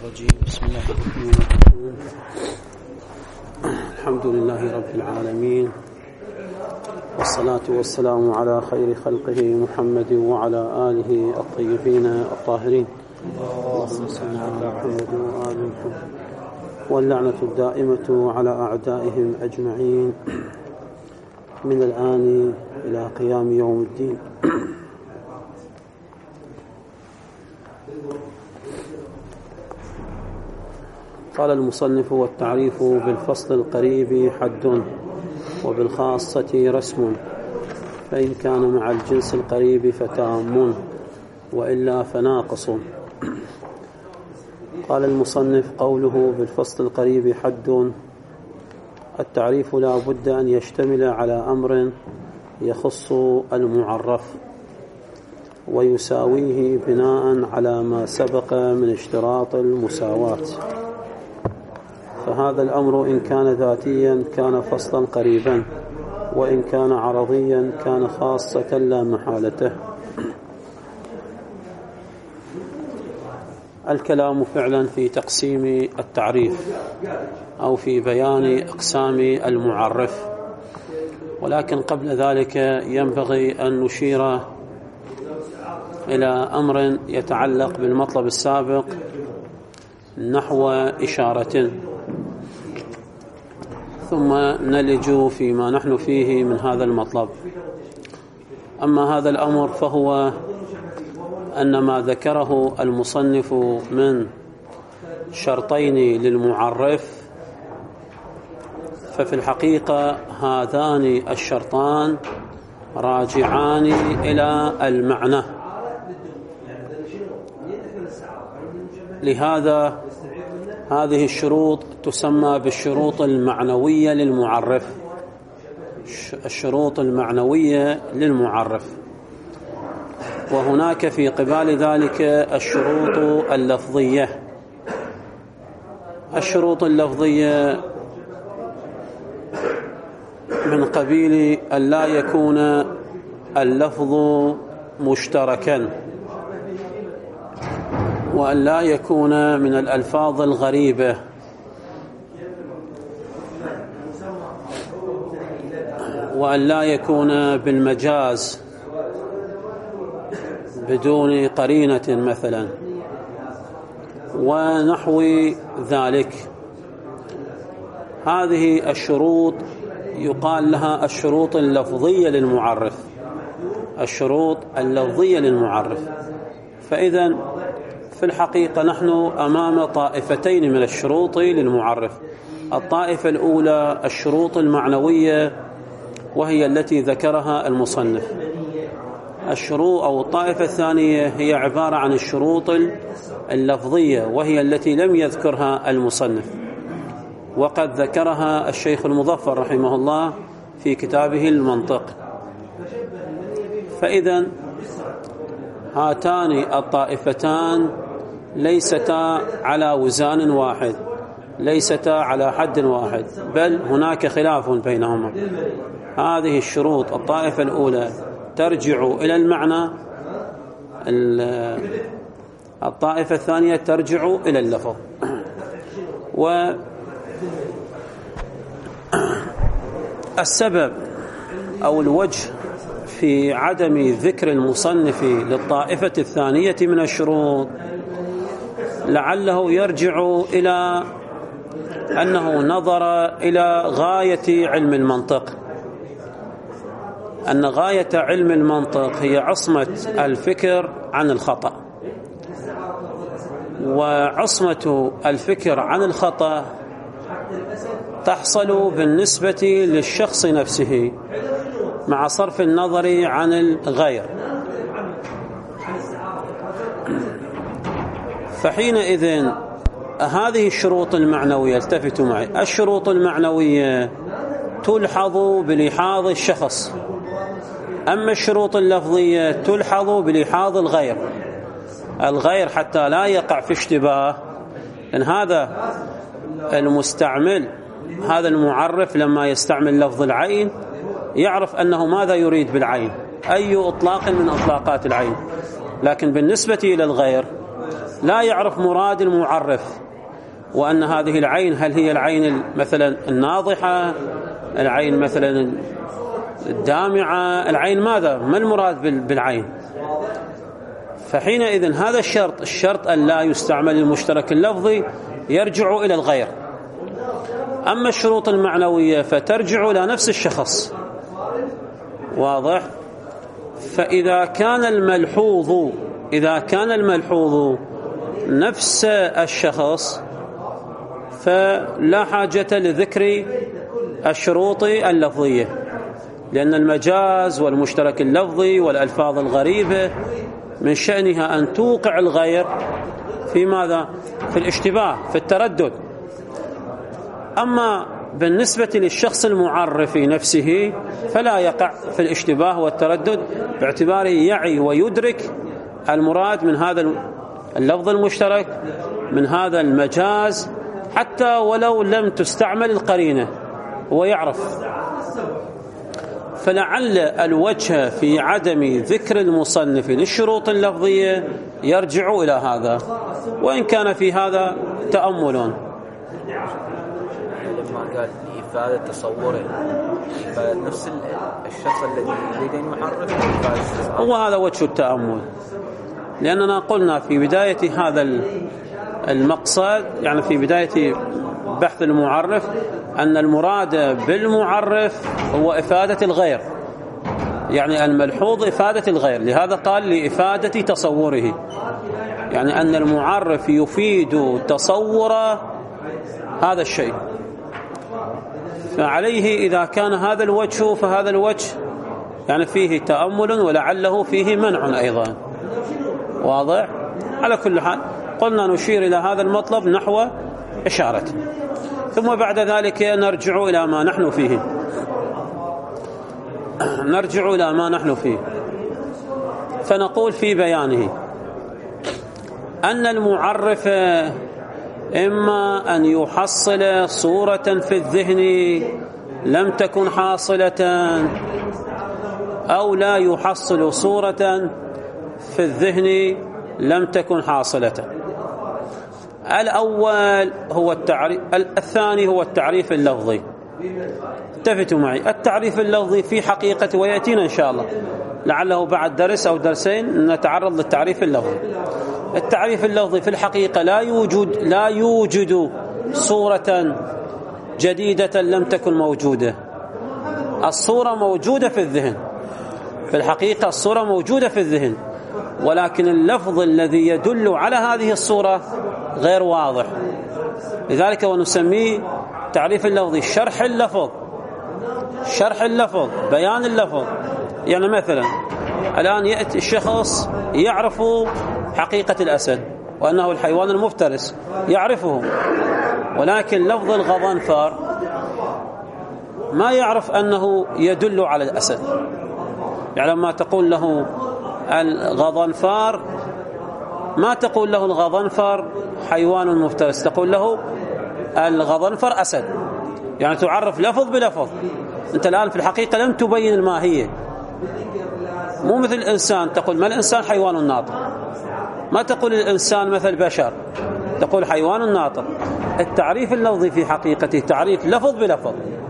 الرجيم. بسم الله الرحمن الرحيم. الحمد لله رب العالمين، والصلاة والسلام على خير خلقه محمد وعلى آله الطيبين الطاهرين. اللهم صل على محمد وآل محمد، واللعنة الدائمة على أعدائهم أجمعين من الآن إلى قيام يوم الدين. قال المصنف: والتعريف بالفصل القريب حد، وبالخاصة رسم، فإن كان مع الجنس القريب فتام، وإلا فناقص. قال المصنف: قوله بالفصل القريب حد، التعريف لا بد أن يشتمل على أمر يخص المعرف ويساويه بناء على ما سبق من اشتراط المساواة. فهذا الأمر إن كان ذاتيا كان فصلا قريبا، وإن كان عرضيا كان خاصة لا محالته. الكلام فعلا في تقسيم التعريف أو في بيان أقسام المعرف، ولكن قبل ذلك ينبغي أن نشير إلى أمر يتعلق بالمطلب السابق نحو إشارة، ثم نلج فيما نحن فيه من هذا المطلب. أما هذا الأمر فهو أن ما ذكره المصنف من شرطين للمعرف، ففي الحقيقة هذان الشرطان راجعان إلى المعنى. لهذا هذه الشروط تسمى بالشروط المعنوية للمعرف. الشروط المعنوية للمعرف، وهناك في قبال ذلك الشروط اللفظية. الشروط اللفظية من قبيل أن لا يكون اللفظ مشتركا، وأن لا يكون من الألفاظ الغريبة، وأن لا يكون بالمجاز بدون قرينة مثلا ونحو ذلك. هذه الشروط يقال لها الشروط اللفظية للمعرف. الشروط اللفظية للمعرف. فإذا في الحقيقة نحن أمام طائفتين من الشروط للمعرف. الطائفة الأولى الشروط المعنوية، وهي التي ذكرها المصنف. الشروط أو الطائفة الثانية هي عبارة عن الشروط اللفظية، وهي التي لم يذكرها المصنف، وقد ذكرها الشيخ المظفر رحمه الله في كتابه المنطق. فإذا هاتان الطائفتان ليستا على وزان واحد، ليستا على حد واحد، بل هناك خلاف بينهما. هذه الشروط الطائفة الأولى ترجع إلى المعنى، الطائفة الثانية ترجع إلى اللفظ. والسبب أو الوجه في عدم ذكر المصنف للطائفة الثانية من الشروط لعله يرجع إلى أنه نظر إلى غاية علم المنطق، أن غاية علم المنطق هي عصمة الفكر عن الخطأ، وعصمة الفكر عن الخطأ تحصل بالنسبة للشخص نفسه مع صرف النظر عن الغير. فحينئذ هذه الشروط المعنوية، التفتوا معي، الشروط المعنوية تلحظ بلحاظ الشخص، أما الشروط اللفظية تلحظ بلحاظ الغير حتى لا يقع في اشتباه. لأن هذا المستعمل، هذا المعرف لما يستعمل لفظ العين يعرف أنه ماذا يريد بالعين، أي إطلاق من إطلاقات العين، لكن بالنسبة إلى الغير لا يعرف مراد المعرف، وأن هذه العين هل هي العين مثلا الناضحة، العين مثلا الدامعة، العين ماذا، ما المراد بالعين؟ فحينئذ هذا الشرط أن لا يستعمل المشترك اللفظي يرجع إلى الغير. أما الشروط المعنوية فترجع إلى نفس الشخص. واضح؟ فإذا كان الملحوظ نفس الشخص فلا حاجة لذكر الشروط اللفظية، لأن المجاز والمشترك اللفظي والألفاظ الغريبة من شأنها أن توقع الغير في ماذا؟ في الاشتباه، في التردد. أما بالنسبة للشخص المعرف نفسه فلا يقع في الاشتباه والتردد، باعتباره يعي ويدرك المراد من هذا اللفظ المشترك، من هذا المجاز، حتى ولو لم تستعمل القرينة هو يعرف. فلعل الوجه في عدم ذكر المصنف للشروط اللفظية يرجع إلى هذا، وإن كان في هذا تأمل. لما قال إفادة تصوره، إفادة نفس الشخص الذي يريد أن يعرف، هو هذا وجه التأمل. لأننا قلنا في بداية هذا المقصد، يعني في بداية بحث المعرف، أن المراد بالمعرف هو إفادة الغير، يعني الملحوظ إفادة الغير. لهذا قال لإفادة تصوره، يعني أن المعرف يفيد تصور هذا الشيء. فعليه إذا كان هذا الوجه فهذا الوجه يعني فيه تأمل ولعله فيه منع أيضا. واضح؟ على كل حال قلنا نشير إلى هذا المطلب نحو إشارة، ثم بعد ذلك نرجع إلى ما نحن فيه. فنقول في بيانه أن المعرف إما أن يحصل صورة في الذهن لم تكن حاصلة، أو لا يحصل صورة في الذهن لم تكن حاصلة. الأول هو التعريف، الثاني هو التعريف اللفظي. التفتوا معي، التعريف اللفظي في حقيقة، ويأتينا إن شاء الله لعله بعد درس أو درسين نتعرض للتعريف اللفظي. التعريف اللفظي في الحقيقة لا يوجد صورة جديدة لم تكن موجودة. الصورة موجودة في الذهن، في الحقيقة الصورة موجودة في الذهن، ولكن اللفظ الذي يدل على هذه الصورة غير واضح. لذلك ونسميه تعريف اللفظي شرح اللفظ، بيان اللفظ. يعني مثلا الآن يأتي الشخص يعرف حقيقة الأسد وأنه الحيوان المفترس، يعرفه، ولكن لفظ الغضنفر ما يعرف أنه يدل على الأسد. يعني لما تقول له الغضنفر ما تقول له الغضنفر حيوان مفترس، تقول له الغضنفر أسد، يعني تعرف لفظ بلفظ. أنت الآن في الحقيقة لم تبين الماهية. مو مثل الإنسان، تقول ما الإنسان حيوان ناطق، ما تقول الإنسان مثل بشر، تقول حيوان ناطق. التعريف اللفظي في حقيقته تعريف لفظ بلفظ،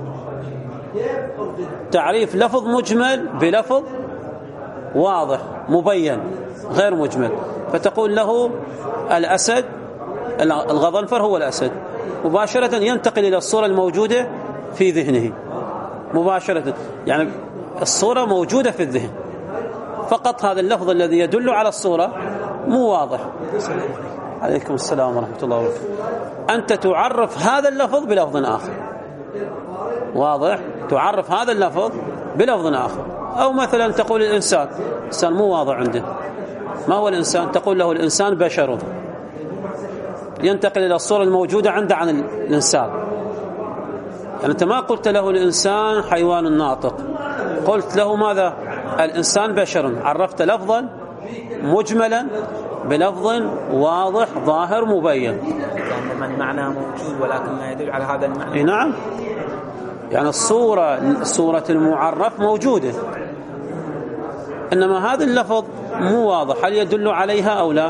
تعريف لفظ مجمل بلفظ واضح مبين غير مجمل. فتقول له الأسد، الغضنفر هو الأسد، مباشرة ينتقل إلى الصورة الموجودة في ذهنه مباشرة، يعني الصورة موجودة في الذهن، فقط هذا اللفظ الذي يدل على الصورة مو واضح. عليكم السلام ورحمة الله وبركاته. أنت تعرف هذا اللفظ بلفظ آخر، واضح، تعرف هذا اللفظ بلفظ آخر. أو مثلا تقول الإنسان مو واضح عنده، ما هو الإنسان؟ تقول له الإنسان بشر، ينتقل إلى الصورة الموجودة عنده عن الإنسان. يعني أنت ما قلت له الإنسان حيوان ناطق، قلت له ماذا؟ الإنسان بشر. عرفت لفظا مجملا بلفظ واضح ظاهر مبين، يعني المعنى موجود ولكن لا يدل على هذا المعنى. نعم، يعني صورة المعرف موجودة، إنما هذا اللفظ مو واضح، هل يدل عليها أو لا؟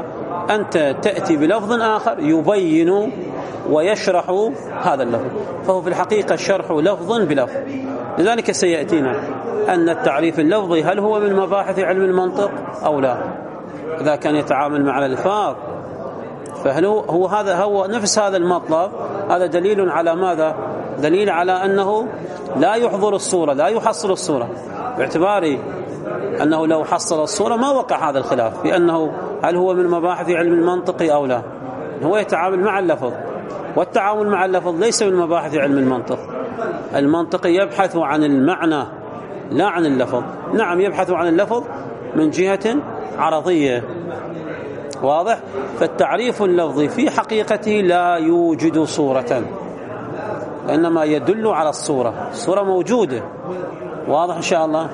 أنت تأتي بلفظ آخر يبين ويشرح هذا اللفظ، فهو في الحقيقة شرح لفظ بلفظ. لذلك سيأتينا أن التعريف اللفظي هل هو من مباحث علم المنطق أو لا؟ إذا كان يتعامل مع الألفاظ فهل هو نفس هذا المطلب. هذا دليل على ماذا؟ دليل على أنه لا يحضر الصورة، لا يحصل الصورة، باعتبار أنه لو حصل الصورة ما وقع هذا الخلاف بأنه هل هو من مباحث علم المنطق أو لا. هو يتعامل مع اللفظ، والتعامل مع اللفظ ليس من مباحث علم المنطق. المنطق يبحث عن المعنى لا عن اللفظ. نعم يبحث عن اللفظ من جهة عرضية، واضح؟ فالتعريف اللفظي في حقيقته لا يوجد صورة، وإنما يدل على الصورة. الصورة موجودة، واضح إن شاء الله.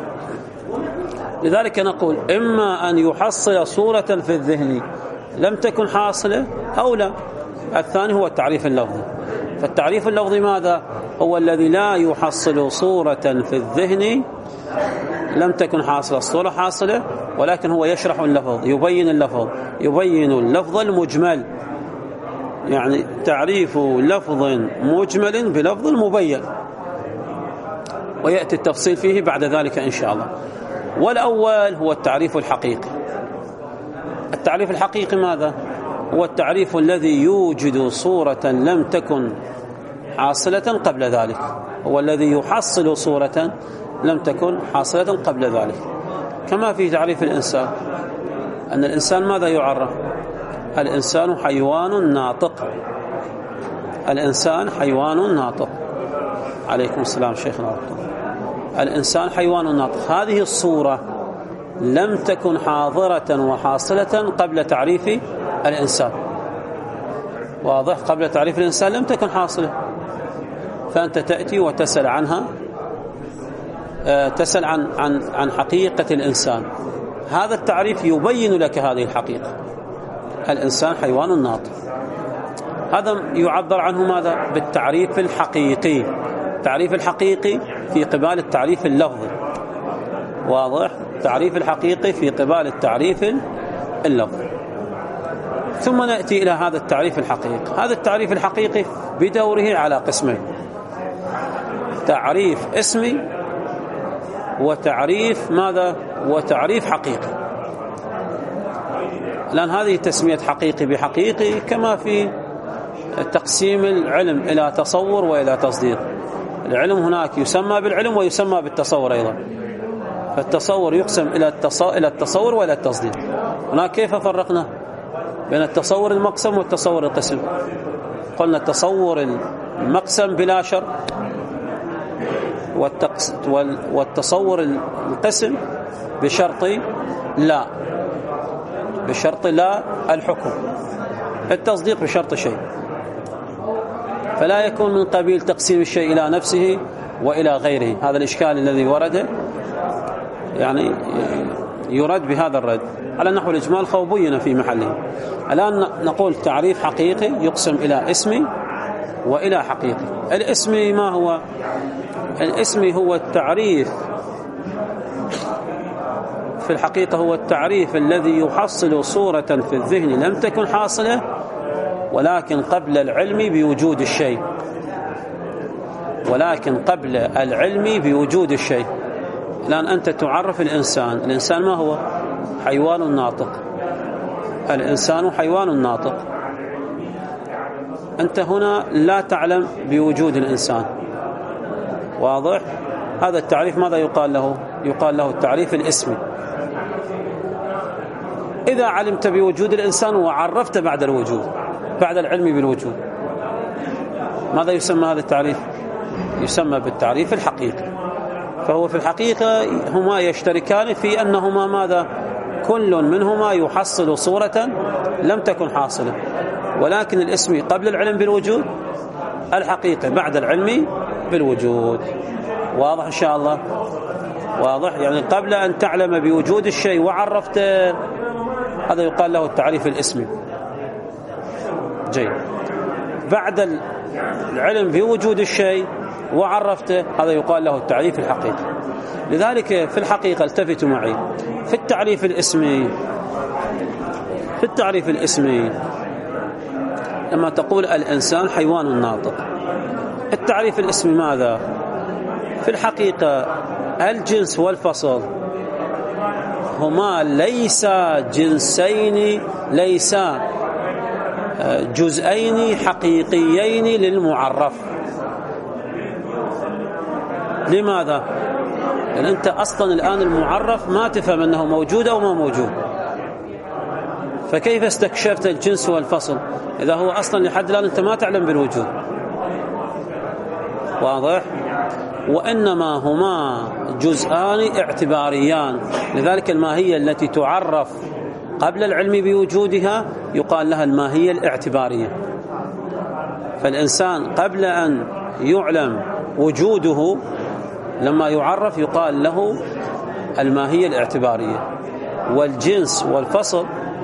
لذلك نقول إما أن يحصل صورة في الذهن لم تكن حاصلة أو لا. الثاني هو التعريف اللفظي. فالتعريف اللفظي ماذا؟ هو الذي لا يحصل صورة في الذهن لم تكن حاصلة، الصورة حاصلة ولكن هو يشرح اللفظ، يبين اللفظ، يبين اللفظ المجمل، يعني تعريف لفظ مجمل بلفظ مبين، ويأتي التفصيل فيه بعد ذلك إن شاء الله. والأول هو التعريف الحقيقي. التعريف الحقيقي ماذا؟ هو التعريف الذي يوجد صورة لم تكن حاصلة قبل ذلك، هو الذي يحصل صورة لم تكن حاصلة قبل ذلك. كما في تعريف الإنسان، أن الإنسان ماذا يعرف؟ الإنسان حيوان ناطق. الإنسان حيوان ناطق. عليكم السلام شيخنا. الإنسان حيوان ناطق، هذه الصورة لم تكن حاضرة وحاصلة قبل تعريف الإنسان، واضح؟ قبل تعريف الإنسان لم تكن حاصلة، فأنت تأتي وتسأل عنها، تسأل عن حقيقة الإنسان. هذا التعريف يبين لك هذه الحقيقة. الإنسان حيوان ناطق، هذا يعبر عنه ماذا؟ بالتعريف الحقيقي. التعريف الحقيقي في قبال التعريف اللفظي، واضح؟ التعريف الحقيقي في قبال التعريف اللفظي. ثم نأتي إلى هذا التعريف الحقيقي. هذا التعريف الحقيقي بدوره على قسمين: تعريف اسمي وتعريف ماذا؟ وتعريف حقيقي. لأن هذه تسمية حقيقي بحقيقي كما في تقسيم العلم إلى تصور وإلى تصديق. العلم هناك يسمى بالعلم ويسمى بالتصور أيضا، فالتصور يقسم إلى التصور وإلى التصديق. هناك كيف فرقنا بين التصور المقسم والتصور القسم؟ قلنا التصور المقسم بلا شرط، والتصور القسم بشرط لا، بشرط لا الحكم، التصديق بشرط شيء. فلا يكون من قبيل تقسيم الشيء إلى نفسه وإلى غيره. هذا الإشكال الذي ورد يعني يرد بهذا الرد على نحو الإجمال خوبينا في محله. الآن نقول تعريف حقيقي يقسم إلى اسمي وإلى حقيقي. الاسمي ما هو؟ الاسمي هو التعريف في الحقيقة، هو التعريف الذي يحصل صورة في الذهن لم تكن حاصلة ولكن قبل العلم بوجود الشيء، ولكن قبل العلم بوجود الشيء. الآن أنت تعرف الإنسان ما هو؟ حيوان ناطق. الإنسان حيوان ناطق. أنت هنا لا تعلم بوجود الإنسان، واضح؟ هذا التعريف ماذا يقال له؟ يقال له التعريف الاسمي. إذا علمت بوجود الإنسان وعرفت بعد الوجود، بعد العلم بالوجود، ماذا يسمى هذا التعريف؟ يسمى بالتعريف الحقيقي. فهو في الحقيقة هما يشتركان في أنهما ماذا؟ كل منهما يحصل صورة لم تكن حاصلة، ولكن الاسم قبل العلم بالوجود، الحقيقة بعد العلم بالوجود. واضح إن شاء الله؟ واضح؟ يعني قبل أن تعلم بوجود الشيء وعرفت، هذا يقال له التعريف الاسمي. جيد. بعد العلم بوجود الشيء وعرفته، هذا يقال له التعريف الحقيقي. لذلك في الحقيقة التفتوا معي، في التعريف الاسمي في التعريف الاسمي لما تقول الإنسان حيوان ناطق، التعريف الاسمي ماذا؟ في الحقيقة الجنس والفصل هما ليس جنسين، ليس جزئين حقيقيين للمعرف. لماذا؟ لأن أنت أصلا الآن المعرف ما تفهم أنه موجود أو ما موجود، فكيف استكشفت الجنس والفصل إذا هو أصلا لحد الآن أنت ما تعلم بالوجود؟ واضح؟ وإنما هما جزءان اعتباريان، لذلك الماهية التي تعرف قبل العلم بوجودها يقال لها الماهية الاعتبارية. فالإنسان قبل أن يعلم وجوده لما يعرف يقال له الماهية الاعتبارية. والجنس والفصل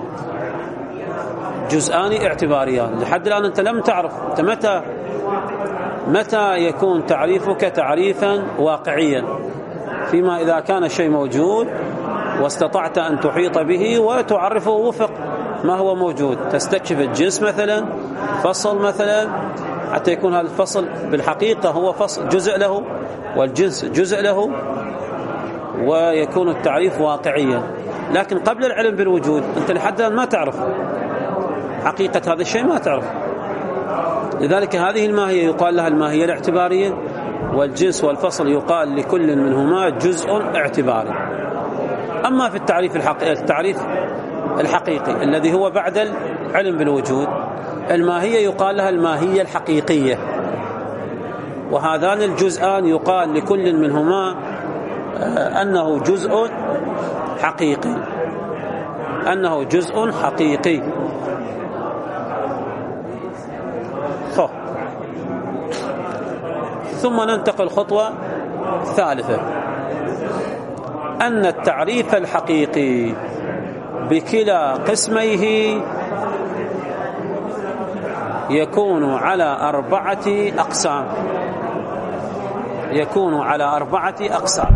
جزءان اعتباريان، لحد الآن أنت لم تعرف. أنت متى يكون تعريفك تعريفا واقعيا؟ فيما إذا كان الشيء موجود واستطعت أن تحيط به وتعرفه وفق ما هو موجود، تستكشف الجنس مثلا، فصل مثلا، حتى يكون هذا الفصل بالحقيقة هو فصل جزء له والجنس جزء له، ويكون التعريف واقعيا. لكن قبل العلم بالوجود أنت لحد الآن ما تعرف حقيقة هذا الشيء، ما تعرف. لذلك هذه الماهية يقال لها الماهية الاعتبارية، والجنس والفصل يقال لكل منهما جزء اعتباري. أما في التعريف الحقيقي الذي هو بعد العلم بالوجود، الماهية يقال لها الماهية الحقيقية، وهذان الجزءان يقال لكل منهما أنه جزء حقيقي، أنه جزء حقيقي. ثم ننتقل خطوة ثالثة، أن التعريف الحقيقي بكلا قسميه يكون على 4 أقسام. يكون على 4 أقسام.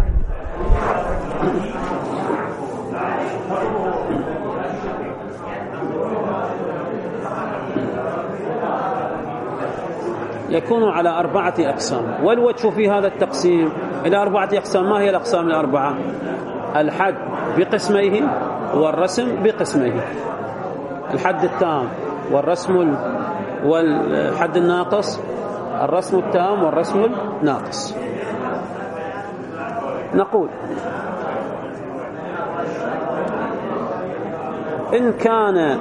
يكون على 4 أقسام. والوجه في هذا التقسيم إلى 4 أقسام. ما هي الأقسام الأربعة؟ الحد بقسميه، والرسم بقسميه. الحد التام والرسم والحد الناقص، الرسم التام والرسم الناقص. نقول إن كان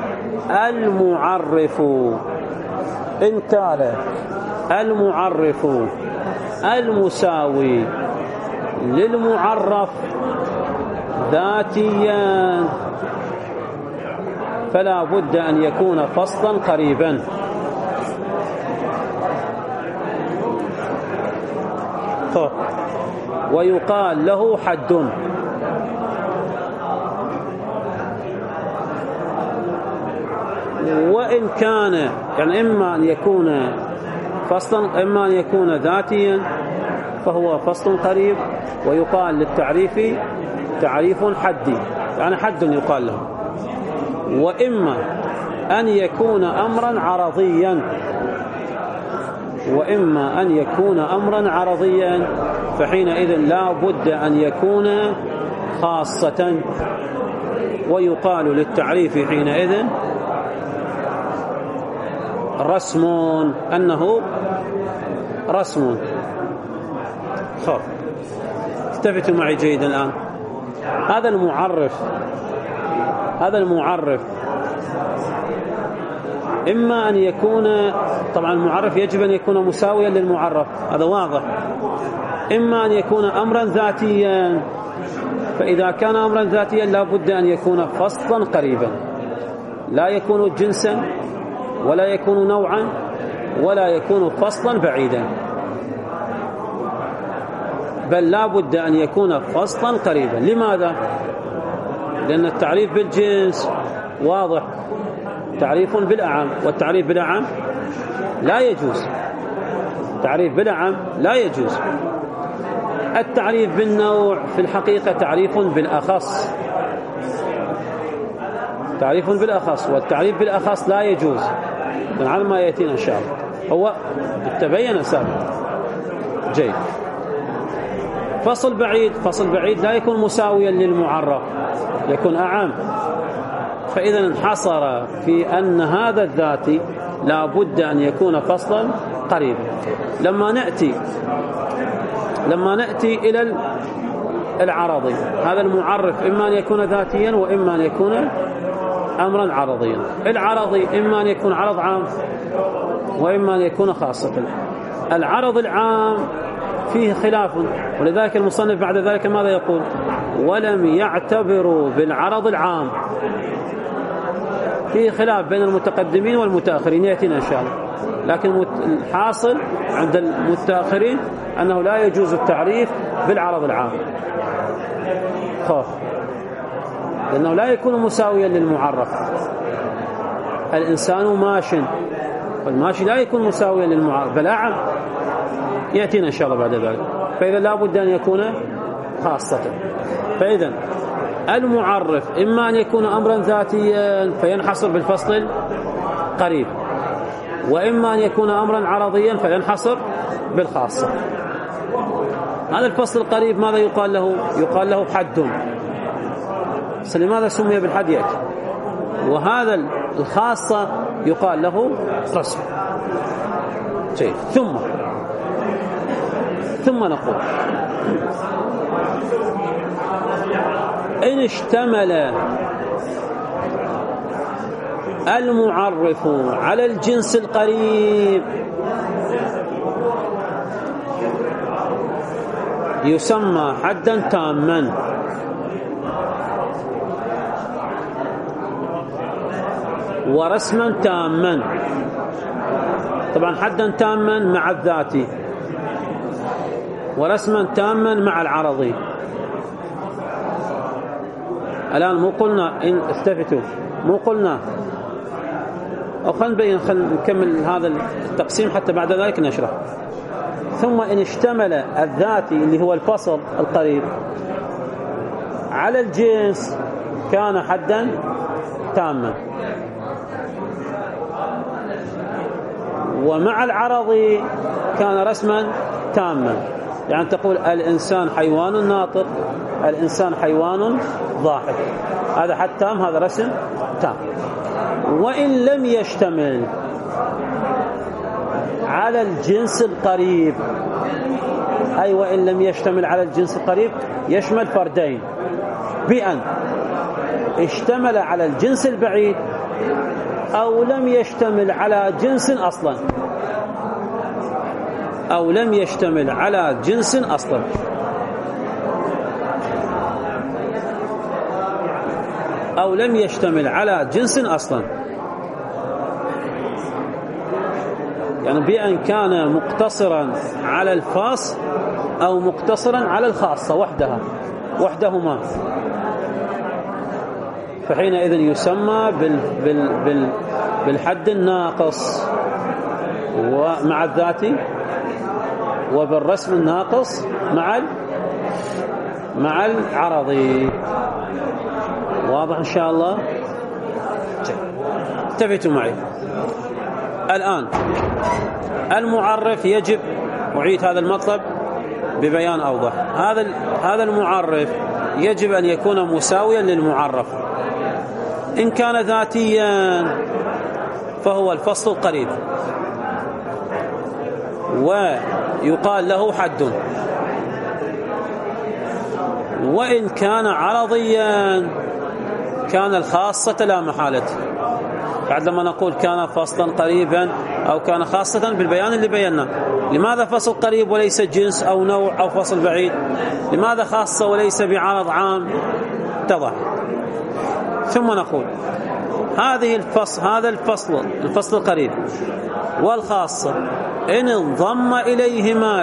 المعرف المساوي للمعرف ذاتيا فلا بد أن يكون فصلا قريبا. ويقال له حد. وإن كان يعني إما أن يكون فصلا إما أن يكون ذاتيا فهو فصل قريب، ويقال للتعريف تعريف حدي، يعني حد يقال له. وإما أن يكون أمرا عرضيا، وإما أن يكون أمرا عرضيا فحينئذ لا بد أن يكون خاصة، ويقال للتعريف حينئذ رسم، أنه رسم. التفتوا معي جيدا الآن. هذا المعرف إما أن يكون، طبعا المعرف يجب أن يكون مساويا للمعرف، هذا واضح. إما أن يكون أمرا ذاتيا، فإذا كان أمرا ذاتيا لا بد أن يكون فصلا قريبا، لا يكون جنسا ولا يكون نوعا ولا يكون فصلا بعيدا، بل لا بد أن يكون فصلا قريبا. لماذا؟ لأن التعريف بالجنس واضح، تعريف بالأعم، والتعريف بالأعم لا يجوز. تعريف بالأعم لا يجوز. التعريف بالنوع في الحقيقة تعريف بالأخص، تعريف بالأخص، والتعريف بالأخص لا يجوز على ما يأتينا إن شاء الله. هو تبين سابقا. جيد. فصل بعيد لا يكون مساويا للمعرف، يكون أعم. فإذا انحصر في أن هذا الذاتي لا بد أن يكون فصلا قريبا. لما نأتي إلى العرضي، هذا المعرف إما أن يكون ذاتيا وإما أن يكون أمرا عرضيا. العرضي إما أن يكون عرض عام وإما أن يكون خاصة. العرض العام فيه خلاف، ولذلك المصنف بعد ذلك ماذا يقول؟ ولم يعتبروا بالعرض العام. فيه خلاف بين المتقدمين والمتأخرين يأتينا إن شاء الله، لكن الحاصل عند المتأخرين أنه لا يجوز التعريف بالعرض العام، لأنه لا يكون مساويا للمعرف. الإنسان ماش، والماشي لا يكون مساويا للمعرف بل أعم، يأتينا إن شاء الله بعد ذلك. فإذا لا بد أن يكون خاصة. فإذا المعرف إما أن يكون أمرا ذاتيا فينحصر بالفصل القريب، وإما أن يكون أمرا عرضيا فينحصر بالخاصة. هذا الفصل القريب ماذا يقال له؟ يقال له حد. لماذا سمي بالحد يأتي؟ وهذا الخاصة يقال له قسم. ثم نقول إن اشتمل المعرف على الجنس القريب يسمى حدا تاما، ورسما تاما. طبعا حدا تاما مع الذاتي، ورسما تاما مع العرضي. الآن مو قلنا إن استفتوا، مو قلنا، أو خلينا نكمل هذا التقسيم حتى بعد ذلك نشرح. ثم إن اشتمل الذاتي اللي هو الفصل القريب على الجنس كان حدا تاما، ومع العرضي كان رسما تاما. يعني تقول الإنسان حيوان ناطق، الإنسان حيوان ضاحك، هذا حد تام، هذا رسم تام. وإن لم يشتمل على الجنس القريب، أي وإن لم يشتمل على الجنس القريب يشمل فردين، بأن اشتمل على الجنس البعيد أو لم يشتمل على جنس أصلا، أو لم يشتمل على جنس أصلا. أو لم يشتمل على جنس أصلا، يعني بأن كان مقتصرا على الخاص أو مقتصرا على الخاصة وحدهما، فحينئذ يسمى بالحد الناقص ومع الذاتي، وبالرسم الناقص مع العرضي. واضح إن شاء الله؟ انتبهتوا معي. الآن المعرف يجب، أعيد هذا المطلب ببيان أوضح، هذا المعرف يجب أن يكون مساويا للمعرف. إن كان ذاتيا فهو الفصل القريب ويقال له حد، وإن كان عرضيا كان الخاصة لا محالة. بعد لما نقول كان فصلا قريبا أو كان خاصة بالبيان اللي بينا، لماذا فصل قريب وليس جنس أو نوع أو فصل بعيد؟ لماذا خاصة وليس بعرض عام؟ اتضح. ثم نقول هذا الفصل القريب والخاصة إن انضم إليهما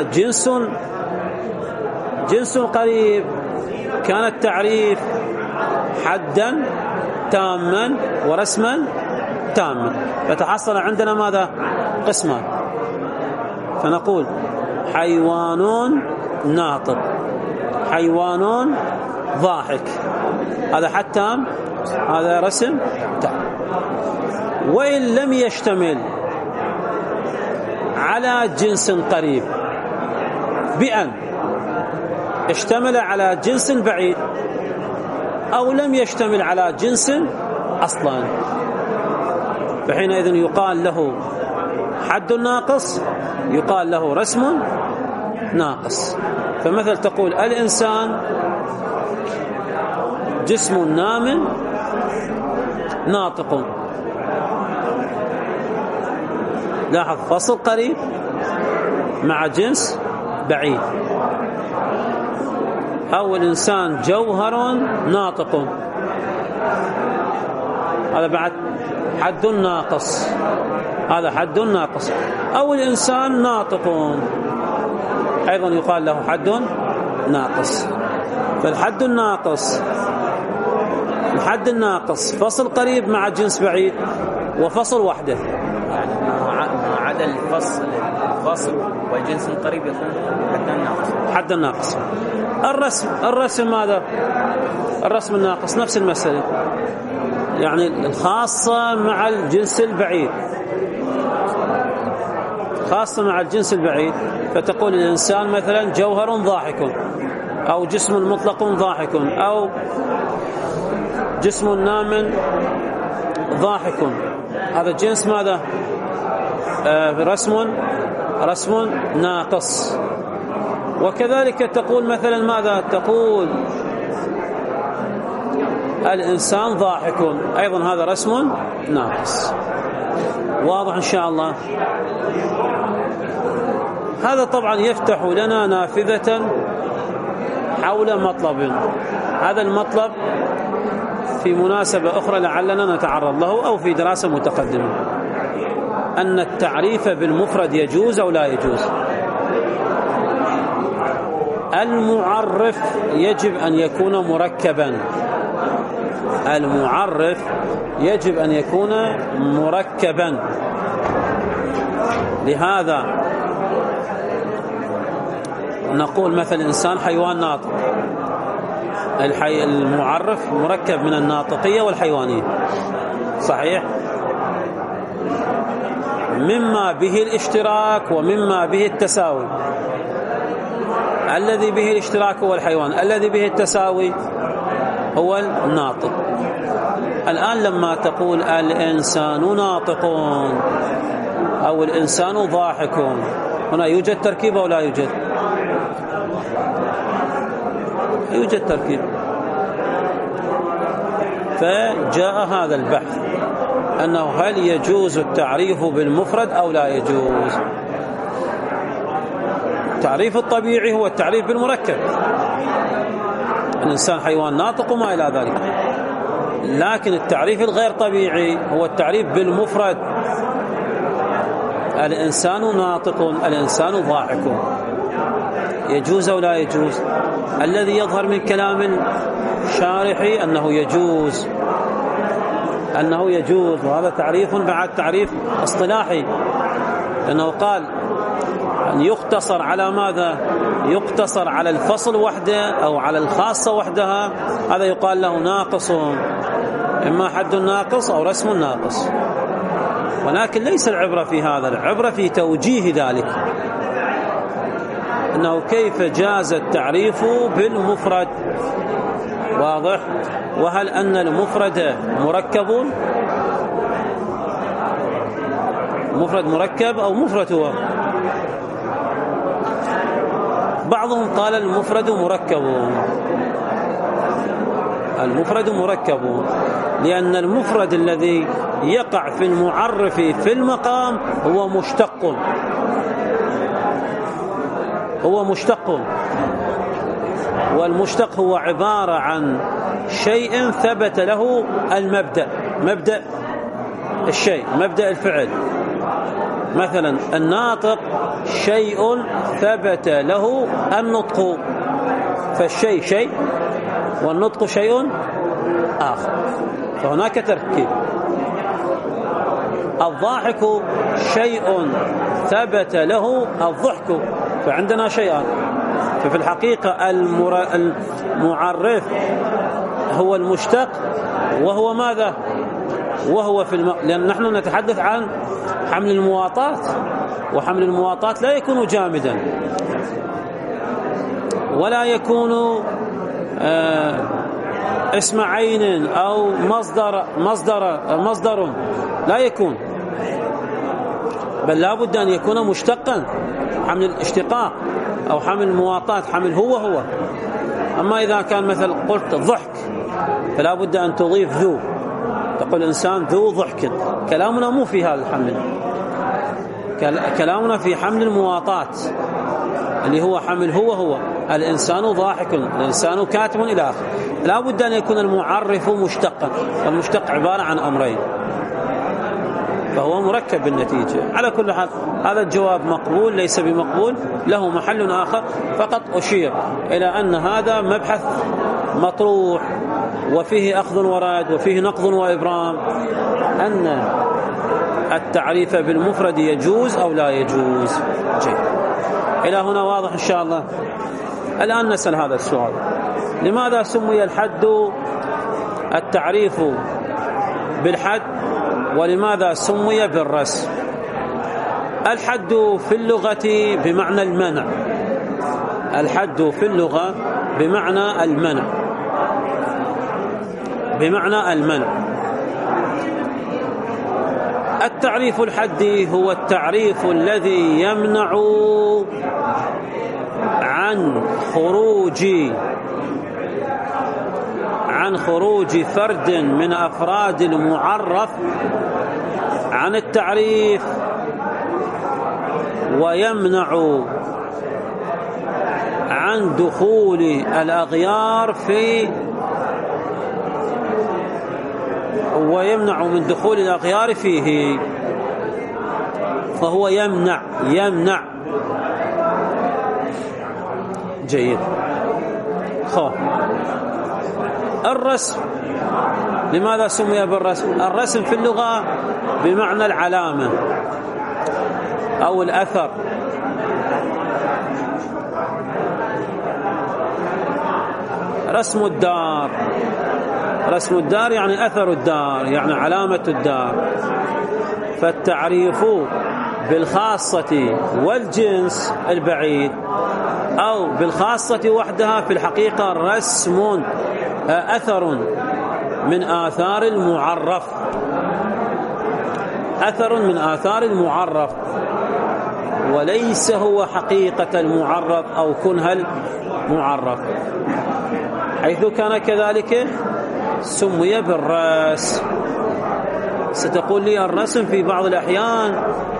جنس قريب كان التعريف حدا تاما ورسما تاما. فتحصل عندنا ماذا؟ قسمان. فنقول حيوان ناطق، حيوان ضاحك، هذا حد تام هذا رسم تعريف. وإن لم يشتمل على جنس قريب بأن اشتمل على جنس بعيد أو لم يشتمل على جنس أصلا، فحينئذ يقال له حد ناقص، يقال له رسم ناقص. فمثل تقول الإنسان جسم نام ناطق، لاحظ فصل قريب مع جنس بعيد. أو الإنسان جوهر ناطق، هذا بعد حد ناقص، هذا حد ناقص. أو الإنسان ناطق أيضا يقال له حد ناقص. فالحد الناقص، الحد الناقص فصل قريب مع جنس بعيد وفصل وحده، يعني ما عدا الفصل والجنس القريب يكون حدا ناقص. حدا ناقص. الرسم ماذا؟ الرسم الناقص نفس المسألة، يعني الخاصة مع الجنس البعيد، خاصة مع الجنس البعيد. فتقول الإنسان مثلا جوهر ضاحك، أو جسم مطلق ضاحك، أو جسم نام ضاحك، هذا جنس ماذا؟ رسم ناقص. وكذلك تقول مثلا ماذا؟ تقول الإنسان ضاحك، أيضا هذا رسم ناقص. واضح إن شاء الله؟ هذا طبعا يفتح لنا نافذة حول مطلب. هذا المطلب في مناسبة أخرى لعلنا نتعرض له أو في دراسة متقدمة، أن التعريف بالمفرد يجوز أو لا يجوز. المعرف يجب أن يكون مركبا، المعرف يجب أن يكون مركبا. لهذا نقول مثلا إنسان حيوان ناطق، المعرف مركب من الناطقية والحيوانية، صحيح؟ مما به الاشتراك ومما به التساوي. الذي به الاشتراك هو الحيوان، الذي به التساوي هو الناطق. الآن لما تقول الإنسان ناطق أو الإنسان ضاحك، هنا يوجد تركيب أو لا يوجد؟ يوجد تركيب. فجاء هذا البحث أنه هل يجوز التعريف بالمفرد أو لا يجوز. التعريف الطبيعي هو التعريف بالمركب، الإنسان حيوان ناطق وما إلى ذلك. لكن التعريف الغير طبيعي هو التعريف بالمفرد، الإنسان ناطق، الإنسان ضاحك. يجوز أو لا يجوز؟ الذي يظهر من كلام الشارح أنه يجوز، أنه يجوز. وهذا تعريف بعد تعريف اصطلاحي، لأنه قال أن يقتصر على ماذا؟ يقتصر على الفصل وحده أو على الخاصة وحدها، هذا يقال له ناقص، إما حد ناقص أو رسم ناقص. ولكن ليس العبرة في هذا، العبرة في توجيه ذلك، أنه كيف جاز التعريف بالمفرد. واضح؟ وهل أن المفرد مركب، مفرد مركب أو مفرد هو؟ بعضهم قال المفرد مركب، المفرد مركب، لأن المفرد الذي يقع في المعرف في المقام هو مشتق، هو مشتق. والمشتق هو عبارة عن شيء ثبت له المبدأ، مبدأ الشيء، مبدأ الفعل. مثلا الناطق شيء ثبت له النطق، فالشيء شيء والنطق شيء آخر، فهناك تركيب. الضاحك شيء ثبت له الضحك، فعندنا شيئان. ففي الحقيقة المعرف هو المشتق وهو ماذا؟ وهو لأن نحن نتحدث عن حمل المواطات، وحمل المواطات لا يكون جامدا ولا يكون اسم عين أو مصدر لا يكون، بل لا بد أن يكون مشتقا، حمل الاشتقاق أو حمل المواطات، حمل هو. أما إذا كان مثل قلت ضحك فلا بد أن تضيف ذو، تقول إنسان ذو ضحك. كلامنا مو في هذا الحمل، كلامنا في حمل المواطات اللي هو حمل هو. الإنسان ضاحك، الإنسان كاتم إلى آخره. لا بد أن يكون المعرف مشتقا، والمشتق عبارة عن أمرين، فهو مركب بالنتيجة. على كل حال هذا الجواب مقبول ليس بمقبول، له محل آخر، فقط أشير إلى أن هذا مبحث مطروح وفيه أخذ ورد وفيه نقض وإبرام، أن التعريف بالمفرد يجوز أو لا يجوز. جيد، إلى هنا واضح إن شاء الله. الآن نسأل هذا السؤال: لماذا سمي الحد التعريف بالحد، ولماذا سمي بالرسم؟ الحد في اللغة بمعنى المنع، الحد في اللغة بمعنى المنع، بمعنى المنع. التعريف الحدي هو التعريف الذي يمنع عن خروج فرد من أفراد المعرف عن التعريف، ويمنع عن دخول الأغيار من دخول الأغيار فيه، فهو يمنع. جيد. الرسم، لماذا سمي بالرسم؟ الرسم في اللغة بمعنى العلامة أو الأثر. رسم الدار يعني أثر الدار، يعني علامة الدار. فالتعريف بالخاصة والجنس البعيد أو بالخاصة وحدها في الحقيقة رسم، أثر من آثار المعرف، أثر من آثار المعرف، وليس هو حقيقة المعرف أو كنه المعرف. حيث كان كذلك سمي بالرسم. ستقول لي الرسم في بعض الأحيان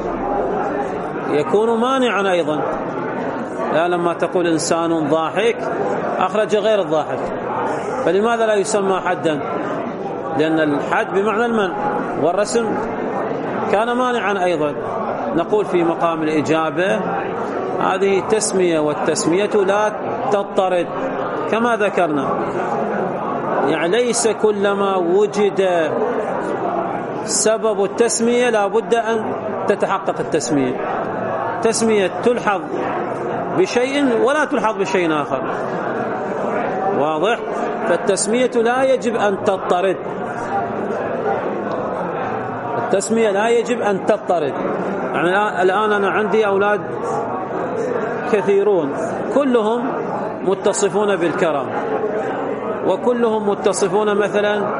يكون مانعا أيضا. لا، لما تقول إنسان ضاحك أخرج غير الضاحك، فلماذا لا يسمى حدا؟ لأن الحد بمعنى المنع، والرسم كان مانعا أيضا. نقول في مقام الإجابة هذه تسمية، والتسمية لا تضطرد كما ذكرنا، يعني ليس كلما وجد سبب التسمية لا بد أن تتحقق التسمية. تسمية تلحظ بشيء ولا تلحظ بشيء آخر، واضح؟ فالتسمية لا يجب أن تضطرد، التسمية لا يجب أن تضطرد. يعني الآن أنا عندي أولاد كثيرون كلهم متصفون بالكرم، وكلهم متصفون مثلا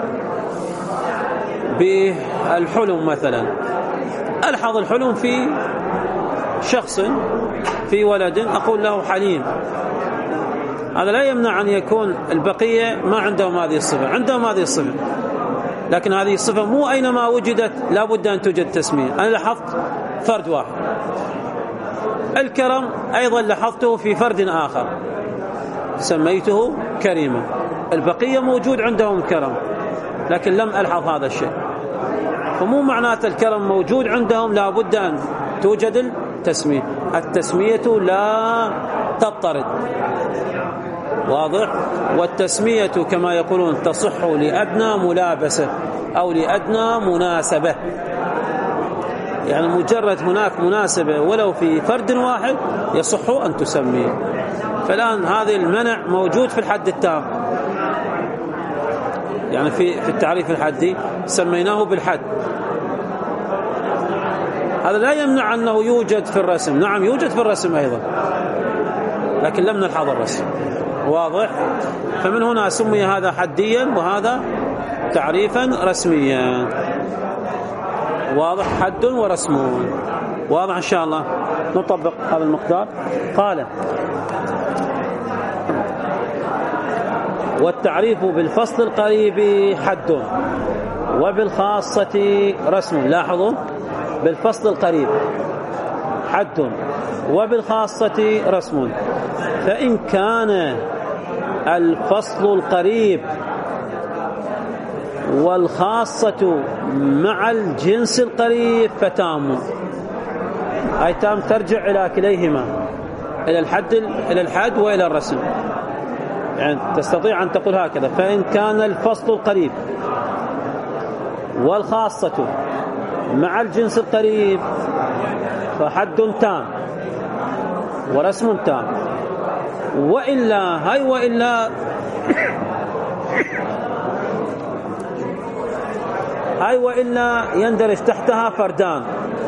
بالحلم. مثلا ألحظ الحلم في شخص، في ولد، أقول له حليم. هذا لا يمنع أن يكون البقية ما عندهم هذه الصفة، عندهم هذه الصفة، لكن هذه الصفة مو أينما وجدت لا بد أن توجد تسمية. أنا لاحظت فرد واحد. الكرم أيضا لاحظته في فرد آخر سميته كريما، البقية موجود عندهم كرم لكن لم ألحظ هذا الشيء. فمو معنات الكرم موجود عندهم لا بد أن توجد التسمية. التسمية لا تضطرد، واضح؟ والتسمية كما يقولون تصح لأدنى ملابسة أو لأدنى مناسبة، يعني مجرد هناك مناسبة ولو في فرد واحد يصح أن تسميه. فالآن هذا المنع موجود في الحد التام، يعني في التعريف الحدي سميناه بالحد. هذا لا يمنع أنه يوجد في الرسم، نعم يوجد في الرسم أيضا، لكن لم نلحظ الرسم. واضح؟ فمن هنا سمي هذا حديا وهذا تعريفا رسميا. واضح؟ حد ورسم. واضح إن شاء الله. نطبق هذا المقدار. قال: والتعريف بالفصل القريب حد وبالخاصة رسم. لاحظوا، بالفصل القريب حد وبالخاصة رسم. فإن كان الفصل القريب والخاصة مع الجنس القريب فتام. أي تام ترجع إلى كليهما، إلى الحد وإلى الرسم. يعني تستطيع أن تقول هكذا: فإن كان الفصل القريب والخاصة مع الجنس القريب فحد تام ورسم تام. وإلا يندرج تحتها فردان.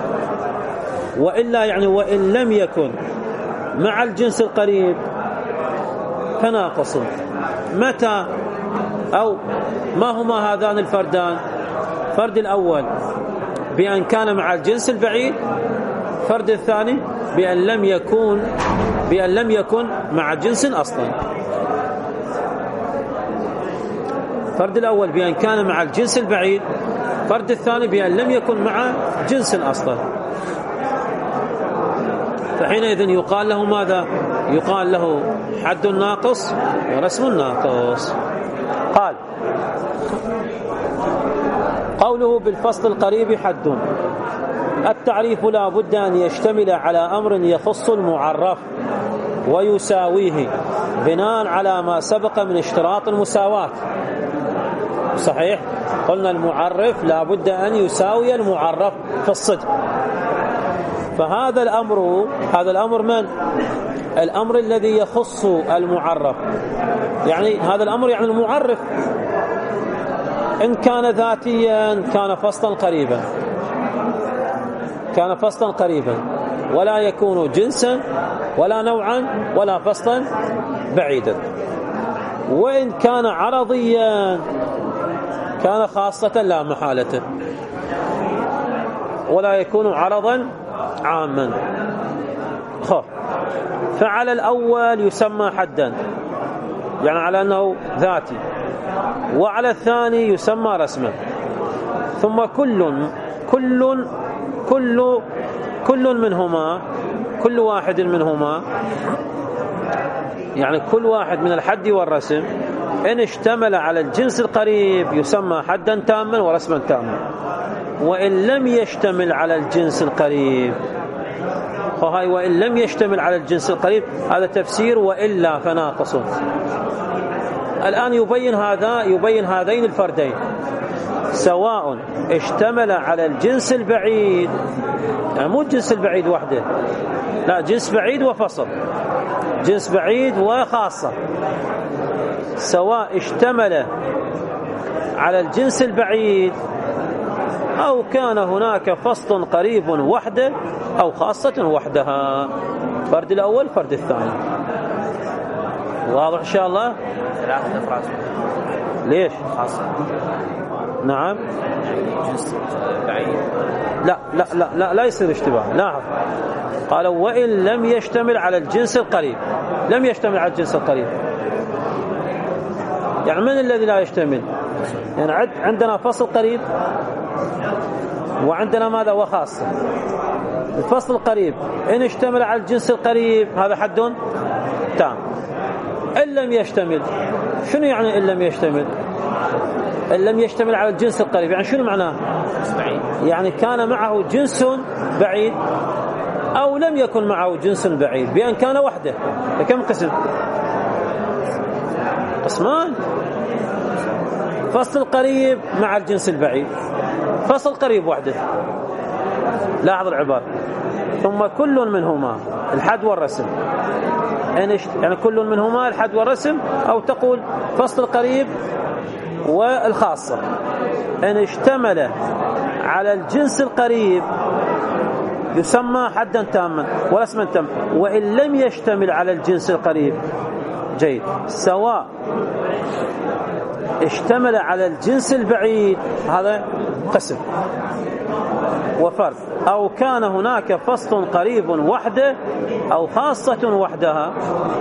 وإلا يعني وإن لم يكن مع الجنس القريب فناقص. متى أو ما هما هذان الفردان؟ فرد الأول بأن كان مع الجنس البعيد، فرد الثاني بأن لم يكن مع جنس أصلا. فرد الأول بأن كان مع الجنس البعيد، فرد الثاني بأن لم يكن مع جنس أصلا. فحينئذ يقال له ماذا؟ يقال له حد ناقص ورسم ناقص. قال: قوله بالفصل القريب حد. التعريف لا بد أن يشتمل على أمر يخص المعرف ويساويه بناء على ما سبق من اشتراط المساواة. صحيح؟ قلنا المعرف لا بد أن يساوي المعرف في الصدق. فهذا الأمر من؟ الأمر الذي يخص المعرف. يعني هذا الأمر يعني المعرف إن كان ذاتيا كان فصلا قريبا ولا يكون جنسا ولا نوعا ولا فصلا بعيدا. وإن كان عرضيا كان خاصة لا محالة ولا يكون عرضا عاما. فعلى الأول يسمى حدا، يعني على أنه ذاتي، وعلى الثاني يسمى رسما. ثم كل منهما، كل واحد منهما، يعني كل واحد من الحد والرسم إن اشتمل على الجنس القريب يسمى حدا تاما ورسما تاما. وإن لم يشتمل على الجنس القريب، وإن لم يشتمل على الجنس القريب هذا تفسير وإلا فناقص. الآن يبين هذين الفردين سواء اشتمل على الجنس البعيد، يعني مو الجنس البعيد وحده، لا، جنس بعيد وفصل، جنس بعيد وخاصة. سواء اشتمل على الجنس البعيد أو كان هناك فصل قريب وحده أو خاصة وحدها، فرد الأول فرد الثاني. واضح إن شاء الله؟ ثلاثة أفراد. ليش؟ خاصة. نعم. جنس بعيد. لا يصير اشتباه. لاحظ، قالوا وإن لم يشتمل على الجنس القريب. لم يشتمل على الجنس القريب، يعني من الذي لا يشتمل؟ يعني عندنا فصل قريب وعندنا ماذا؟ وخاصة. الفصل القريب إن اشتمل على الجنس القريب هذا حد تام. إن لم يشتمل، شنو يعني إن لم يشتمل؟ إن لم يشتمل على الجنس القريب يعني شنو معناه؟ يعني كان معه جنس بعيد أو لم يكن معه جنس بعيد بأن كان وحده. فكم قسم؟ قسمان. فصل قريب مع الجنس البعيد، فصل قريب وحده. لاحظ العبارة. ثم كل منهما الحد والرسم، يعني كل منهما الحد والرسم، أو تقول فصل قريب والخاصة إن اشتمل على الجنس القريب يسمى حدا تاما ولا اسما تاما، وإن لم يشتمل على الجنس القريب جيد، سواء اشتمل على الجنس البعيد هذا قسم وفرد، أو كان هناك فصل قريب وحده أو خاصة وحدها.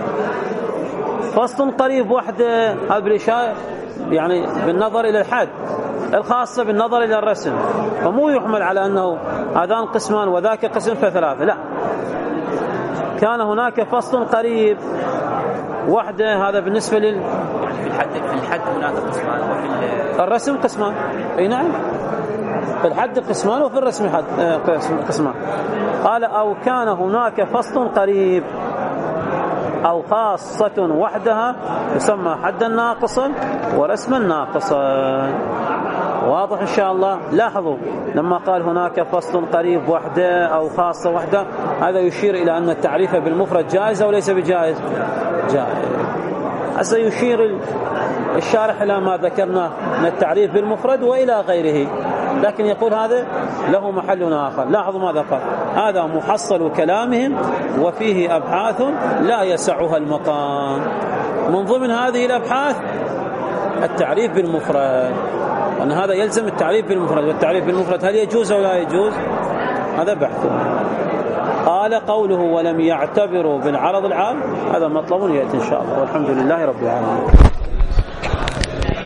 فصل قريب وحده يعني بالنظر إلى الحد، الخاصة بالنظر إلى الرسم، فمو يحمل على أنه هذان قسمان وذاك قسم فثلاثة، لا، كان هناك فصل قريب وحده هذا بالنسبة في الحد هناك قسمان وفي الرسم قسمان. اي نعم، في الحد قسمان وفي الرسم قسمان. قال أو كان هناك فصل قريب أو خاصة وحدها يسمى حدا ناقصا ورسما ناقصا. واضح إن شاء الله؟ لاحظوا لما قال هناك فصل قريب وحده أو خاصة وحده، هذا يشير إلى أن التعريف بالمفرد جائز أو ليس بجائز؟ جائز. هسه يشير الشارح إلى ما ذكرنا من التعريف بالمفرد وإلى غيره، لكن يقول هذا له محل آخر. لاحظوا ماذا قال: هذا محصل كلامهم وفيه أبحاث لا يسعها المقام. من ضمن هذه الأبحاث التعريف بالمفرد، وأن هذا يلزم التعريف بالمفرد، والتعريف بالمفرد هل يجوز أو لا يجوز؟ هذا بحث. قال قوله ولم يعتبروا بالعرض العام، هذا مطلب يأتي إن شاء الله، والحمد لله رب العالمين.